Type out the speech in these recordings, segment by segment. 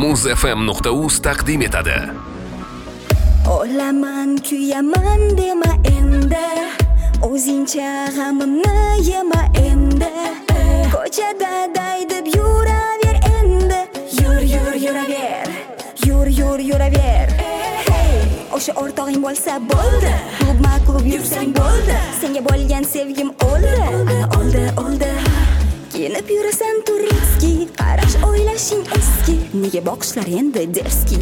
muzfm.uz taqdim etadi. Olaman kuyaman dema endi, o'zingcha g'amimni yema endi. Ko'chada daydib yuraver endi, yuraver. Yuraver. Hey, o'sha o'rtog'ing bo'lsa bo'ldi, klub yursang bo'ldi. Senga bo'lgan sevgim oldi. Kiyinib yurasan turistki, qarash o'ylashing eski. Nega boqishlar endi derski?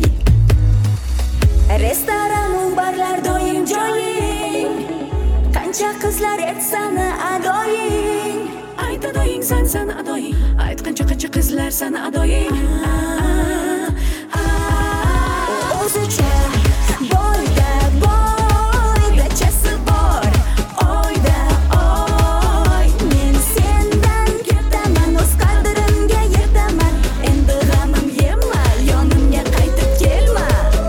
Restoran, barlar doim joying. Qancha qizlar etsani adoying. Ayt adoying san adoying. Ayt qancha qizlar san adoying. O'zicha boyda chasi bor. Oyda oy, men sendan ketaman, o'z qadrimga yetaman. Endi g'amim yema, yonimga qaytib kelma.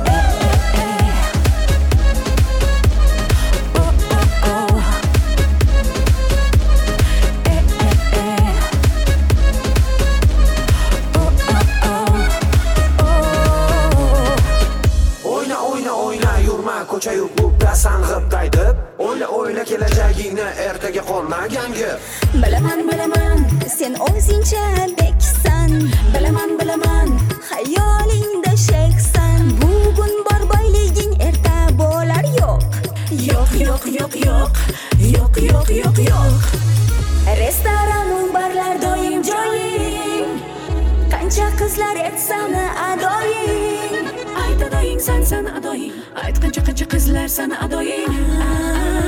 Ko'chayu klubda sang'ib daydib, o'yla kelajagingni ertaga qolmagan gap. Bilaman, sen o'zingcha beksan. Bilaman, xayolingda sheksan. Bugun bor boyliging, erta bo'lar yo'q. Restoran, barlar doim joying. Qancha qizlar etsani adoying. Ayt adoying san adoying. Ayt qancha qizlar san adoying.